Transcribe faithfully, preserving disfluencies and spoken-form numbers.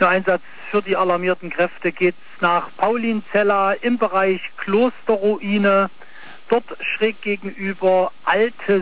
Der Einsatz für die alarmierten Kräfte geht nach Paulinzella im Bereich Klosterruine. Dort schräg gegenüber alte